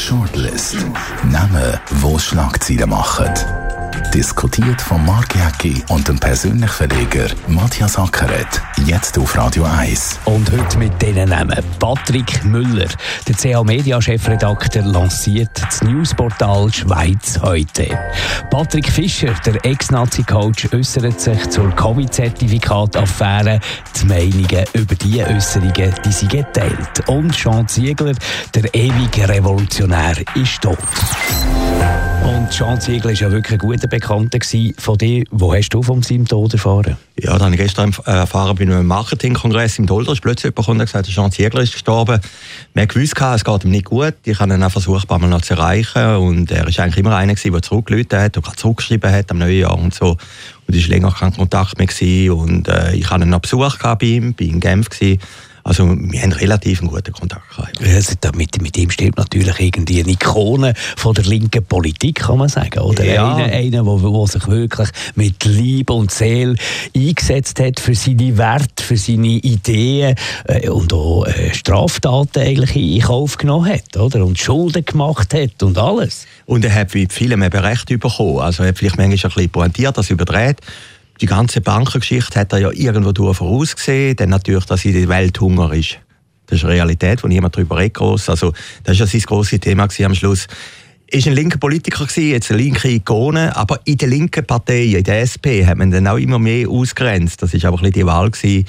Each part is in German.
Shortlist. Namen, die Schlagzeilen machen. Diskutiert von Marc Jäcki und dem persönlichen Verleger Matthias Ackeret. Jetzt auf Radio 1. Und heute mit diesen Namen. Patrick Müller, der CH-Media-Chefredakteur, lanciert das Newsportal Schweiz heute. Patrick Fischer, der Ex-Nazi-Coach, äußert sich zur Covid-Zertifikat-Affäre. Die Meinungen über diese Äußerungen, die sind geteilt. Und Jean Ziegler, der ewige Revolutionär, ist tot. Und Jean Ziegler war ja wirklich ein guter Bekannter von dir. Wo hast du von seinem Tod erfahren? Ja, dann habe ich gestern erfahren bei einem Marketingkongress im Dolder. Plötzlich jemand gekommen und gesagt, Jean Ziegler ist gestorben. Wir wussten, es geht ihm nicht gut. Ich habe ihn auch versucht, ein paar Mal noch zu erreichen. Und er war eigentlich immer einer, der zurückgerufen hat und zurückgeschrieben hat am neuen Jahr und so. Und es war länger kein Kontakt mehr gewesen. Und ich hatte noch Besuch bei ihm, bei in Genf gewesen. Also wir haben relativ einen guten Kontakt gehabt. Ja, mit ihm stirbt natürlich irgendwie eine Ikone von der linken Politik, kann man sagen. Oder ja. Einer, der sich wirklich mit Liebe und Seele eingesetzt hat für seine Werte, für seine Ideen und auch Straftaten eigentlich in Kauf genommen hat, oder? Und Schulden gemacht hat und alles. Und er hat mit vielem eben Recht bekommen. Also er hat vielleicht manchmal ein bisschen pointiert, das überdreht. Die ganze Bankengeschichte hat er ja irgendwo vorausgesehen. Dann natürlich, dass in der Welt Hunger ist. Das ist eine Realität, wo niemand darüber redet. Also, das war ja sein grosses Thema am Schluss. Er war ein linker Politiker, jetzt eine linke Ikone, aber in der linken Partei, in der SP, hat man dann auch immer mehr ausgrenzt. Das war aber ein bisschen die Wahl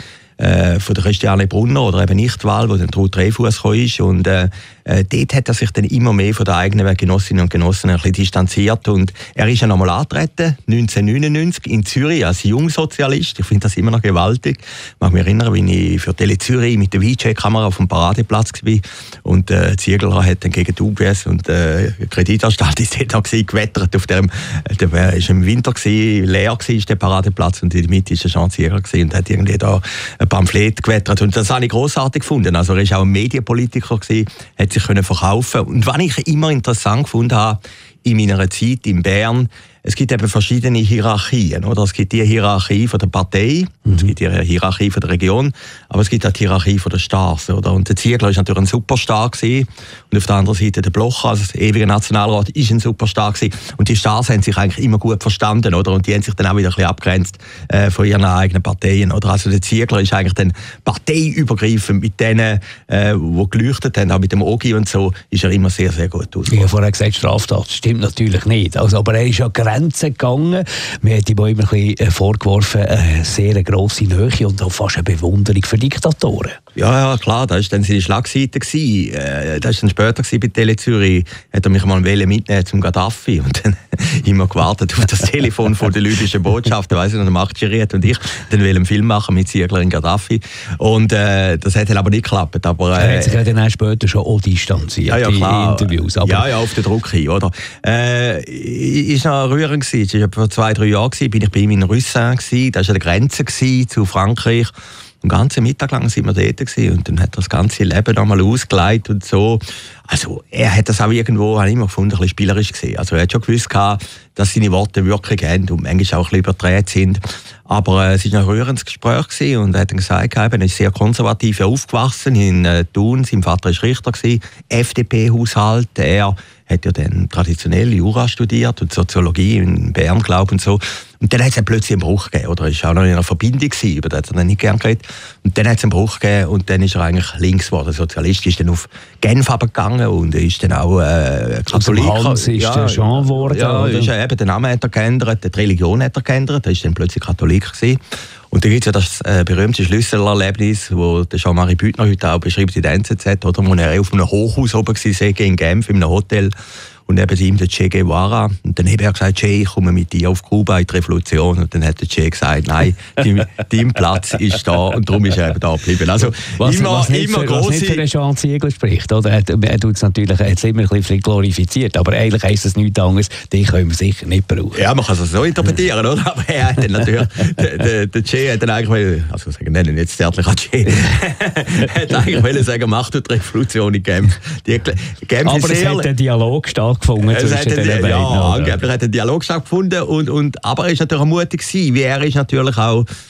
von der Christiane Brunner, oder eben nicht die Wahl, wo dann Ruth Dreifuss gekommen ist. Und dort hat er sich dann immer mehr von den eigenen Genossinnen und Genossen ein bisschen distanziert. Und er ist ja nochmal angetreten, 1999 in Zürich als Jungsozialist. Ich finde das immer noch gewaltig. Ich mag mich erinnern, wie ich für Tele Zürich mit der VJ-Kamera auf dem Paradeplatz war. Und Ziegler hat dann gegen die UBS und die Kreditanstalt ist dort noch gewettert. Auf dem, der war im Winter leer war der Paradeplatz und in der Mitte war der Jean Ziegler und hat irgendwie da ein Pamphlet gewettert. Und das habe ich grossartig gefunden. Also er war auch ein Medienpolitiker, hat sich verkaufen. Und was ich immer interessant gefunden habe, in meiner Zeit in Bern, es gibt eben verschiedene Hierarchien, oder? Es gibt die Hierarchie von der Partei, es gibt die Hierarchie von der Region, aber es gibt auch die Hierarchie von der Stars, oder? Und der Ziegler war natürlich ein Superstar gewesen, und auf der anderen Seite der Blocher, also das ewige Nationalrat, ist ein Superstar gewesen. Und die Stars haben sich eigentlich immer gut verstanden, oder? Und die haben sich dann auch wieder ein bisschen abgrenzt von ihren eigenen Parteien, oder? Also der Ziegler ist eigentlich dann parteiübergreifend mit denen, die geleuchtet haben, auch mit dem Ogi und so, ist er immer sehr, sehr gut ausgekommen. Ich habe vorher gesagt, Straftat stimmt natürlich nicht. Also, aber er ist ja Grenzen gegangen. Man hat ihm auch immer ein bisschen vorgeworfen, eine sehr grosse Nähe und auch fast eine Bewunderung für Diktatoren. Ja, klar, das war dann seine Schlagseite. Das war dann später bei Tele Zürich. Hat er mich mal mitnehmen zum Gaddafi und dann immer gewartet auf das Telefon von der libyschen Botschaft. Da weiss ich noch, der Machtschiriert und ich dann einen Film machen mit Ziegler in Gaddafi. Und das hat dann aber nicht geklappt. Aber, er hat sich ja dann später schon auch distanziert, ja, klar. in Interviews. Aber ja, auf den Druck hin, oder? Ist noch rührend gewesen. Es war vor 2-3 Jahren, bin ich bei ihm in Russin gewesen. Das war an der Grenze zu Frankreich. Den ganzen Mittag lang sind wir dort gewesen. Und dann hat er das ganze Leben einmal ausgeleitet und so. Also, er hat das auch irgendwo, habe ich immer gefunden, ein bisschen spielerisch gesehen. Also, er hat schon gewusst, dass seine Worte Wirkung haben und manchmal auch ein bisschen überdreht sind. Aber es war ein rührendes Gespräch gewesen und er hat dann gesagt, er ist sehr konservativ aufgewachsen in Thun. Sein Vater war Richter gewesen, FDP-Haushalt. Er hat ja dann traditionell Jura studiert und Soziologie in Bern, glaube ich, und so. Und dann hat es plötzlich einen Bruch gegeben, oder? Er war auch noch in einer Verbindung gewesen, über das hat er dann nicht gern geredet. Und dann hat es einen Bruch gegeben und dann ist er eigentlich links geworden. Sozialist ist dann auf Genf gegangen und ist dann auch Katholik. Also Hans ist der Jean geworden, ja, oder? Ist eben, den Namen hat er geändert, die Religion hat er geändert, er ist dann plötzlich Katholik gewesen. Und da gibt es ja das berühmte Schlüsselerlebnis, das der Jean-Marie Büttner heute auch beschreibt in der NZZ, oder, wo er auf einem Hochhaus oben war, in Genf, in einem Hotel. Und neben ihm der Che Guevara. Und dann hat er gesagt, Che, ich komme mit dir auf Kuba in die Revolution. Und dann hat der Che gesagt, nein, dein Platz ist da und darum ist er eben da geblieben. Also was immer nicht für den Jean Ziegler spricht, oder? Er tut es natürlich jetzt immer ein bisschen glorifiziert, aber eigentlich heisst es nichts anderes, den können wir sicher nicht brauchen. Ja, man kann es so interpretieren, oder? Aber er hat dann natürlich, der Che hat dann eigentlich, also nennen jetzt zärtlich an Che, hat eigentlich sagen, mach du die Revolution in Genf. Aber es hat einen Dialog stattgefunden zwischen den beiden. Ja, angeblich hat ein Dialog stattgefunden, aber er war natürlich auch mutig gewesen, wie er ist natürlich auch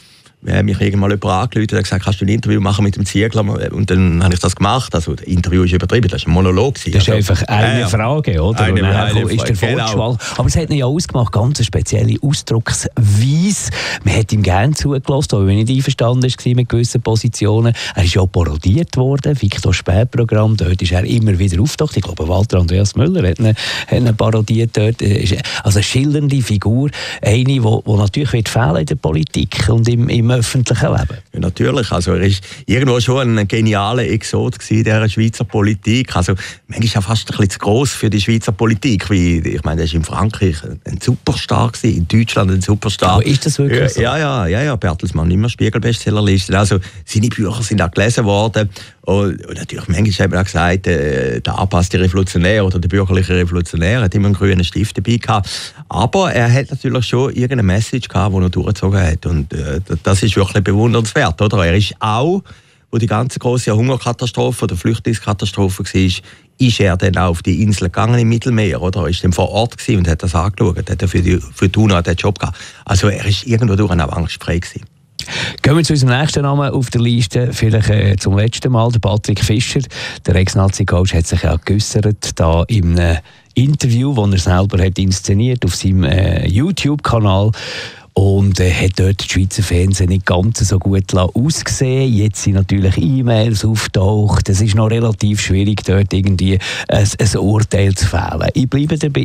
mich irgendwann jemand angerufen und gesagt, kannst du ein Interview machen mit dem Ziegler? Und dann habe ich das gemacht. Also, das Interview ist übertrieben, das ist ein Monolog. Das ist einfach eine Frage, oder? Eine ist der Fortschwall. Aber es hat ihn ja ausgemacht, ganz eine spezielle Ausdrucksweise. Man hat ihm gerne zugelassen, aber wenn nicht einverstanden war mit gewissen Positionen. Er ist ja parodiert worden, Victor Spätprogramm, dort ist er immer wieder auftaucht. Ich glaube, Walter Andreas Müller hat ihn parodiert dort. Also eine schillernde Figur, eine, die natürlich wird fehlen in der Politik und im öffentlichen Leben. Ja, natürlich, also er ist irgendwo schon ein genialer Exot in dieser Schweizer Politik. Also manchmal ist er fast ein bisschen zu gross für die Schweizer Politik. Ich meine, er war in Frankreich ein Superstar gewesen, in Deutschland ein Superstar. Aber ist das wirklich so? Ja, Bertelsmann, immer Spiegel-Bestsellerliste. Also seine Bücher sind auch gelesen worden. Und natürlich, manchmal hat man auch gesagt, der angepasste Revolutionär oder der bürgerliche Revolutionär hat immer einen grünen Stift dabei gehabt. Aber er hat natürlich schon irgendeine Message gehabt, die er durchgezogen hat. Und das ist wirklich bewundernswert, oder? Er ist auch, wo die ganze große Hungerkatastrophe oder Flüchtlingskatastrophe war, ist er dann auch auf die Insel gegangen im Mittelmeer, oder? Er war dann vor Ort und hat das angeschaut. Hat für die UNO den Job gehabt. Also er ist irgendwo durch auch angstfrei gewesen. Gehen wir zu unserem nächsten Namen auf der Liste, vielleicht zum letzten Mal, der Patrick Fischer. Der Ex-Nazi-Coach hat sich ja geäussert, da im Interview, das er selber hat inszeniert auf seinem YouTube-Kanal. Und hat dort das Schweizer Fernsehen nicht ganz so gut ausgesehen. Jetzt sind natürlich E-Mails auftaucht. Es ist noch relativ schwierig, dort irgendwie ein Urteil zu fällen. Ich bleibe dabei,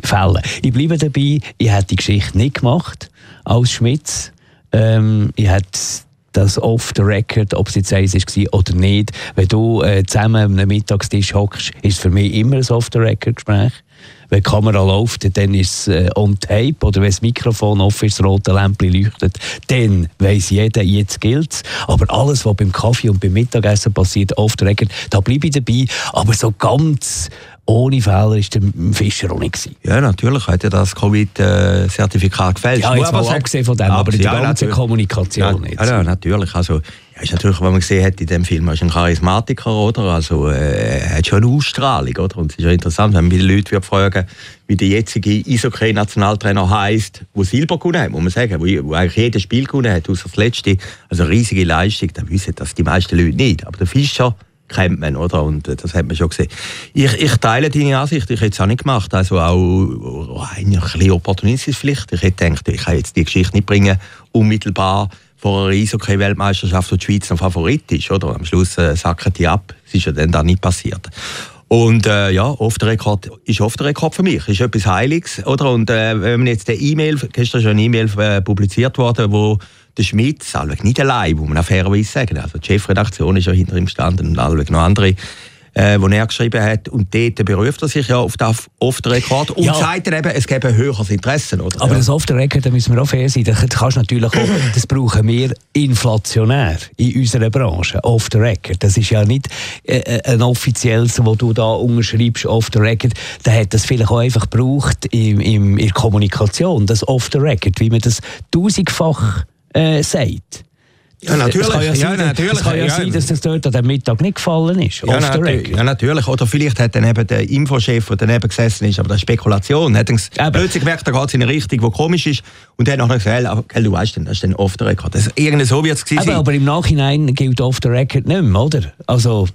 ich hätte die Geschichte nicht gemacht als Schmitz. Ich hätte das off the record, ob es jetzt eins war oder nicht. Wenn du zusammen an einem Mittagstisch hockst, ist es für mich immer ein off the record Gespräch. Wenn die Kamera läuft, dann ist es on tape. Oder wenn das Mikrofon offen ist, das rote Lämpchen leuchtet, dann weiss jeder, jetzt gilt es. Aber alles, was beim Kaffee und beim Mittagessen passiert, off the record, da bleibe ich dabei. Aber so ganz ohne Fehler war der Fischer auch nicht. Ja, natürlich hat ja das Covid-Zertifikat gefälscht. Ja, jetzt mal abgesehen von dem, aber die ganze Kommunikation nicht. Ja, natürlich. Also, ja, ist natürlich, was man gesehen hat in dem Film, er ist ein Charismatiker, oder? Also, er hat schon eine Ausstrahlung, oder? Und es ist ja interessant, wenn man die Leute fragen, wie der jetzige Eishockey-Nationaltrainer heisst, der Silber gewonnen hat, muss man sagen, wo eigentlich jedes Spiel gewonnen hat, außer das letzte. Also eine riesige Leistung, da wissen das die meisten Leute nicht. Aber der Fischer kennt man, oder? Und das hat man schon gesehen. Ich teile deine Ansicht, ich hätte es auch nicht gemacht. Also auch ein bisschen opportunistisch vielleicht. Ich hätte gedacht, ich kann jetzt die Geschichte nicht bringen, unmittelbar vor einer Eishockey-Weltmeisterschaft, wo die Schweiz noch Favorit ist, oder? Am Schluss sacken die ab. Das ist ja dann da nicht passiert. Und off the record ist off the record für mich. Ist etwas Heiliges, oder? Und wenn man jetzt gestern schon eine E-Mail publiziert worden, wo der Schmitz, allweg nicht allein, muss man auch fairerweise sagen. Also die Chefredaktion ist ja hinter ihm gestanden und allweg noch andere, die er geschrieben hat. Und dort beruft er sich ja auf das Off the Record und sagt eben, es gäbe ein höheres Interesse. Oder? Aber das Off the Record, da müssen wir auch fair sein. Das kannst natürlich auch, das brauchen wir inflationär in unserer Branche. Off the Record. Das ist ja nicht ein offizielles, wo du da unterschreibst, Off the Record. Da hat das vielleicht auch einfach gebraucht in der Kommunikation, das Off the Record, wie man das tausendfach sagt. Ja, natürlich. Es kann ja sein, dass das dort an dem Mittag nicht gefallen ist. Ja, natürlich. Oder vielleicht hat dann eben der Infochef, der daneben gesessen ist, aber das ist Spekulation. Hat dann plötzlich gemerkt, da geht es in eine Richtung, die komisch ist. Und dann hat er gesagt, du weißt, das ist dann off the record. Irgendwie so wird es gewesen sein. Aber im Nachhinein gilt off the record nicht mehr, oder? Also,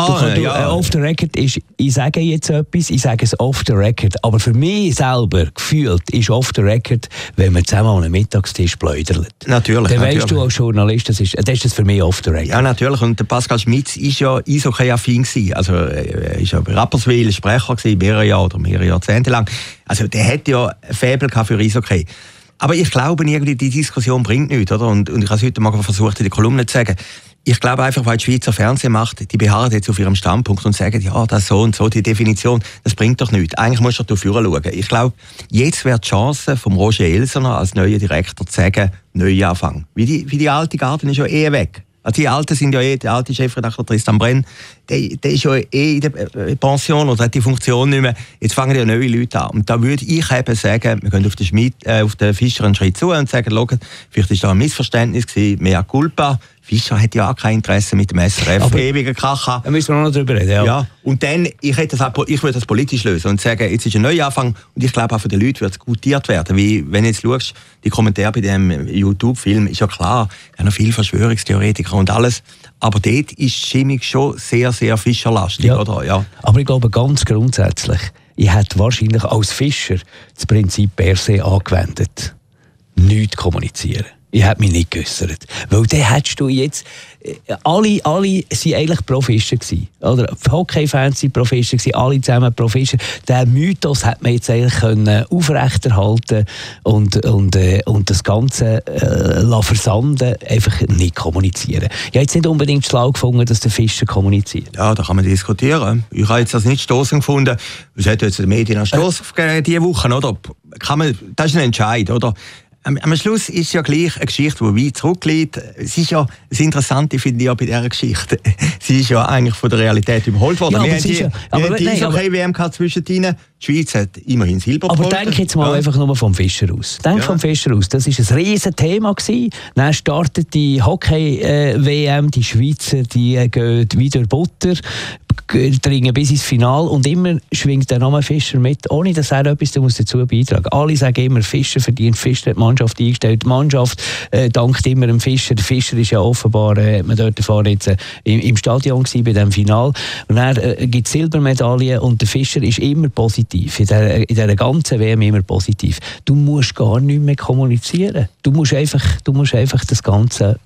off the record ist, ich sage jetzt etwas, ich sage es off the record. Aber für mich selber gefühlt ist off the record, wenn man zusammen an einem Mittagstisch pläudert. Natürlich. Dann weißt du als Journalist, das ist für mich off the record. Ja, natürlich. Und der Pascal Schmitz war ja Eishockey-affin gewesen. Also, er war ja bei Rapperswil Sprecher gewesen, mehrere Jahrzehnte lang. Also, der hat ja ein Faible für Eishockey. Aber ich glaube, irgendwie die Diskussion bringt nichts, oder? Und ich habe es heute mal versucht, in der Kolumne zu sagen. Ich glaube einfach, weil die Schweizer Fernsehen macht, die beharren jetzt auf ihrem Standpunkt und sagen, ja, das so und so, die Definition, das bringt doch nichts. Eigentlich musst du dafür schauen. Ich glaube, jetzt wäre die Chance vom Roger Elsener als neuer Direktor zu sagen, Neuanfang. Wie die alte Garten ist ja weg. Also die Alten sind ja der alte Chefredakteur Tristan Brenn, der ist ja in der Pension oder hat die Funktion nicht mehr. Jetzt fangen ja neue Leute an. Und da würde ich eben sagen, wir gehen auf den Fischer einen Schritt zu und sagen, schaut, vielleicht ist da ein Missverständnis gewesen, mea culpa, Fischer hat ja auch kein Interesse mit dem SRF, ewigen Krach. Da müssen wir noch drüber reden, ja. Und dann, ich würde das politisch lösen und sagen, jetzt ist ein Neuanfang und ich glaube auch für die Leute wird es gutiert werden. Wie, wenn du jetzt schaust, die Kommentare bei dem YouTube-Film, ist ja klar, ja noch viele Verschwörungstheoretiker und alles, aber dort ist die Stimmung schon sehr, sehr fischerlastig, oder? Ja. Aber ich glaube ganz grundsätzlich, ich hätte wahrscheinlich als Fischer das Prinzip per se angewendet. Nichts kommunizieren. Ich hätte mich nicht geäussert. Weil dann hättest du jetzt... Alle waren eigentlich Pro-Fischer gewesen. Oder die Hockey-Fans waren Pro-Fischer gewesen, alle zusammen Pro-Fischer. Den Mythos hätte man jetzt eigentlich können aufrechterhalten und das Ganze versanden, einfach nicht kommunizieren. Ich habe jetzt nicht unbedingt schlau gefunden, dass der Fischer kommuniziert. Ja, da kann man diskutieren. Ich habe jetzt das nicht stossend gefunden. Es hat jetzt in den Medien einen Stoss diese Woche, oder? Das ist ein Entscheid, oder? Am Schluss ist es ja gleich eine Geschichte, die weit zurückliegt. Es ist ja das Interessante, finde ich, ja bei dieser Geschichte. Sie ist ja eigentlich von der Realität überholt worden. Ja, wir haben die WM zwischendrin. Die Schweiz hat immerhin Silber geholt. Aber denk jetzt mal einfach nur vom Fischer aus. Vom Fischer aus. Das war ein riesen Thema gewesen. Dann startet die Hockey-WM, die Schweizer, die gehen wieder Butter, dringen bis ins Finale und immer schwingt der Name Fischer mit, ohne dass er etwas dazu beitragen muss. Alle sagen immer, Fischer verdient, Fischer hat die Mannschaft eingestellt, die Mannschaft dankt immer dem Fischer. Der Fischer ist ja offenbar, man dort erfahren, jetzt im Stadion gewesen bei diesem Finale. Und er gibt Silbermedaillen und der Fischer ist immer positiv, in dieser ganzen WM immer positiv. Du musst gar nicht mehr kommunizieren. Du musst einfach das Ganze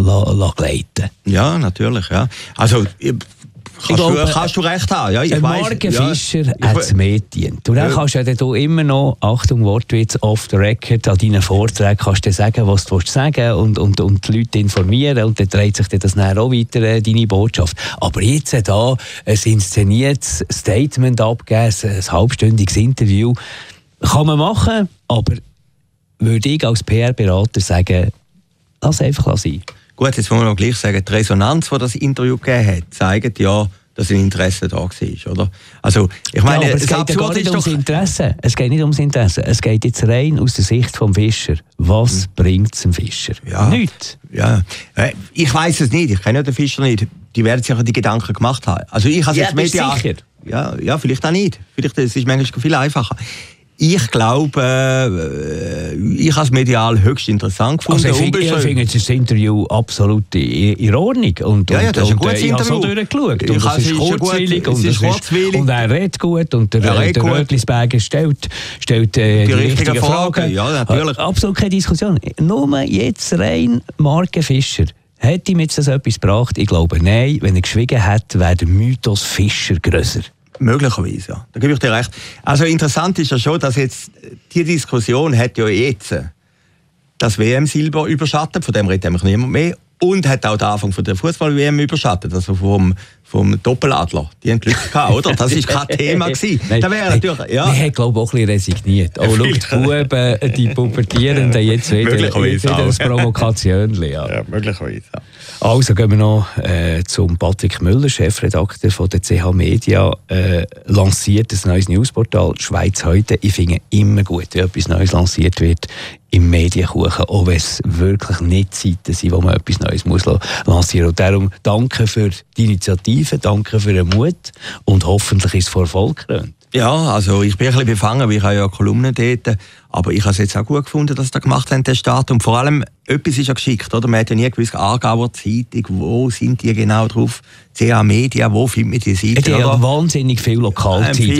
gleiten. Ja, natürlich, ja. Also, kannst du recht haben. Ja, ich Marke Fischer hat es mehr gedient. Und dann kannst du ja immer noch, Achtung, Wortwitz, off the record, an deinen Vorträgen kannst du sagen, was du sagen willst und die Leute informieren und dann dreht sich das dann auch weiter, deine Botschaft. Aber jetzt da ein inszeniertes Statement abgeben, ein halbstündiges Interview, kann man machen, aber würde ich als PR-Berater sagen, lass einfach sein. Gut, jetzt muss man auch gleich sagen, die Resonanz, die das Interview gegeben hat, zeigt ja, dass ein Interesse da war, oder? Also, ich meine, aber es geht ja gar nicht ums Interesse. Es geht nicht ums Interesse. Es geht jetzt rein aus der Sicht vom Fischer. Was bringt es dem Fischer? Ja. Nichts. Ja. Ich weiss es nicht. Ich kenne ja den Fischer nicht. Die werden sich die Gedanken gemacht haben. Also ich habe jetzt medial. Sicher? Ja, vielleicht auch nicht. Vielleicht ist es manchmal viel einfacher. Ich glaube, ich habe es medial höchst interessant gefunden. Also ich finde das Interview absolut in Ordnung. Das ist ein gutes Interview. Ich habe so durchgeschaut. Und es ist kurzweilig und er redet gut und der Rötlisberger stellt die richtigen Fragen. Ja, natürlich. Absolut keine Diskussion. Nur jetzt rein Marke Fischer. Hätte ihm jetzt das etwas gebracht? Ich glaube, nein. Wenn er geschwiegen hätte, wäre der Mythos Fischer grösser. Möglicherweise, ja. Da gebe ich dir recht. Also interessant ist ja schon, dass jetzt die Diskussion hat ja jetzt das WM-Silber überschattet, von dem redet nämlich niemand mehr, und hat auch den Anfang von der Fußball-WM überschattet, also vom Doppeladler. Die haben Glück gehabt, oder? Das war kein Thema gewesen. Da wäre natürlich, ja. Man hat, glaube ich, auch ein bisschen resigniert. Oh, schau, die Buben, die Pubertierenden, jetzt wieder das Provokationchen. Ja, möglicherweise, ja. Also gehen wir noch zum Patrick Müller, Chefredakteur von der CH Media, lanciert ein neues Newsportal «Schweiz heute». Ich finde immer gut, wenn etwas Neues lanciert wird im Medienkuchen, auch wenn es wirklich nicht Zeiten sind, wo man etwas Neues muss lancieren muss. Und darum danke für die Initiative, danke für den Mut und hoffentlich ist es vor Erfolg gekrönt. Ja, also ich bin ein bisschen befangen, weil ich habe ja Kolumnen dort, aber ich habe es jetzt auch gut gefunden, dass sie das gemacht haben, den Start. Und vor allem, etwas ist ja geschickt, oder? Man hat ja nie gewusst, Aargauer Zeitung, wo sind die genau drauf? CA Media, wo findet man die Seite? Ja, ja wahnsinnig viel Lokalzeit,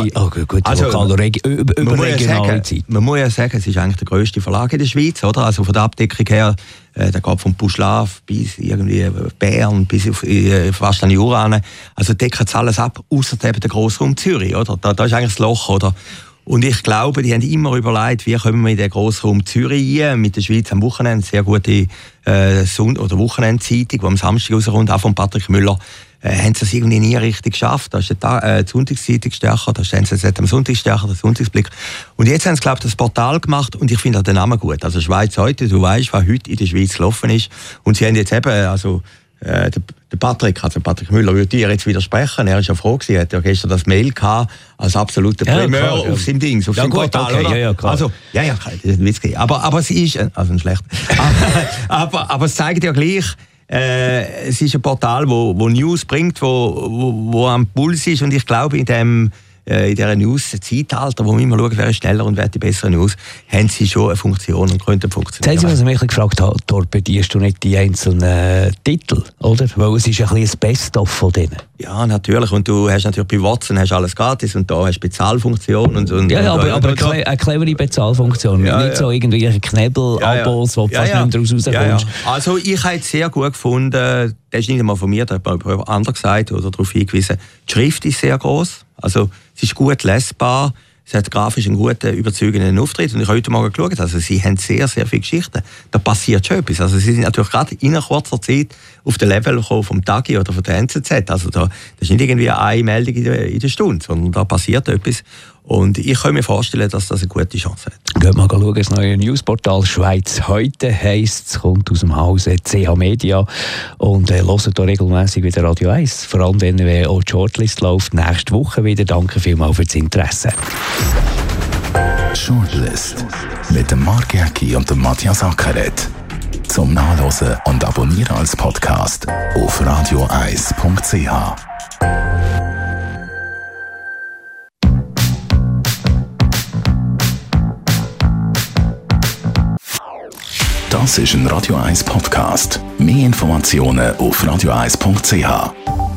überregionale Zeit. Man muss ja sagen, es ist eigentlich der grösste Verlag in der Schweiz, oder? Also von der Abdeckung her, der geht von Buschlav bis irgendwie Bern, bis fast an Jura. Also deckt es alles ab, ausser eben der Grossraum Zürich, oder? Da ist eigentlich das Loch, oder? Und ich glaube, die haben immer überlegt, wie kommen wir in den Grossraum Zürich rein, mit der Schweiz am Wochenende, sehr gute Wochenendzeitung, die am Samstag rauskommt, auch von Patrick Müller, haben sie das irgendwie nie richtig geschafft. Da ist die Sonntagszeitung stärker, da stehen sie am Sonntag stärker, der Sonntagsblick. Und jetzt haben sie, glaube ich, das Portal gemacht und ich finde auch den Namen gut. Also Schweiz heute, du weißt, was heute in der Schweiz gelaufen ist. Und sie haben jetzt eben, also der Patrick Müller würde dir jetzt widersprechen. Er ist ja froh gewesen, er hat ja gestern das Mail gehabt, als absoluter Primär auf seinem Dings, auf seinem Portal, okay, oder? Ja, klar. Also, das ist ein Witz gewesen. Aber es ist, also ein schlecht. aber es zeigt ja gleich, Es ist ein Portal, wo News bringt, wo am Puls ist, und ich glaube, in dieser News-Zeitalter, wo wir immer schauen, wer ist schneller und wer hat die bessere News, haben sie schon eine Funktion und könnten funktionieren. Jetzt haben Sie, was ich mich gefragt habe, torpedierst du nicht die einzelnen Titel, oder? Weil es ist ein bisschen ein Best-of von denen. Ja, natürlich. Und du hast natürlich bei Watson hast alles gratis und da hast du Bezahlfunktion. Aber eine clevere Bezahlfunktion. Ja, nicht so irgendwelche Knebel-Abos, wo du fast nicht mehr rauskommst. Ja. Also ich habe es sehr gut gefunden, das ist nicht einmal von mir, da hat jemand anderes gesagt oder darauf hingewiesen, die Schrift ist sehr gross. Also es ist gut lesbar, es hat grafisch einen guten, überzeugenden Auftritt. Und ich habe heute Morgen geschaut, also sie haben sehr, sehr viele Geschichten. Da passiert schon etwas. Also sie sind natürlich gerade in kurzer Zeit auf den Level gekommen vom Tagi oder von der NZZ. Also das ist nicht irgendwie eine Meldung in der Stunde, sondern da passiert etwas. Und ich kann mir vorstellen, dass das eine gute Chance hat. Geht mal schauen, das neue Newsportal Schweiz heute heisst, es kommt aus dem Hause CH Media und hört hier regelmässig wieder Radio 1. Vor allem dann, wenn auch die Shortlist läuft, nächste Woche wieder. Danke vielmals für das Interesse. Shortlist mit dem Mark Jäcki und dem Matthias Ackeret. Zum Nachlesen und Abonnieren als Podcast auf radio1.ch. Das ist ein Radio 1 Podcast. Mehr Informationen auf radio1.ch.